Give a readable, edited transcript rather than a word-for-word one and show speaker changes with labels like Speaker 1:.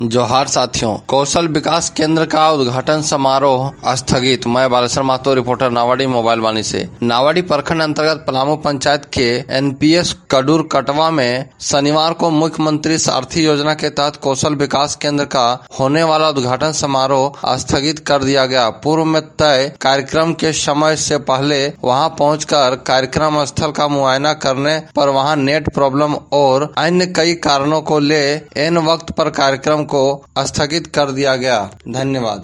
Speaker 1: जोहार साथियों, कौशल विकास केंद्र का उद्घाटन समारोह स्थगित। मैं बालेश्वर महतो, रिपोर्टर नावाडी मोबाइल वाणी से। नावाडी प्रखंड अंतर्गत पलामू पंचायत के एनपीएस कडूर कटवा में शनिवार को मुख्यमंत्री सारथी योजना के तहत कौशल विकास केंद्र का होने वाला उद्घाटन समारोह स्थगित कर दिया गया। पूर्व में तय कार्यक्रम के समय से पहले वहां पहुंचकर कार्यक्रम स्थल का मुआयना करने पर वहां नेट प्रॉब्लम और अन्य कई कारणों को ले एन वक्त पर कार्यक्रम को स्थगित कर दिया गया। धन्यवाद।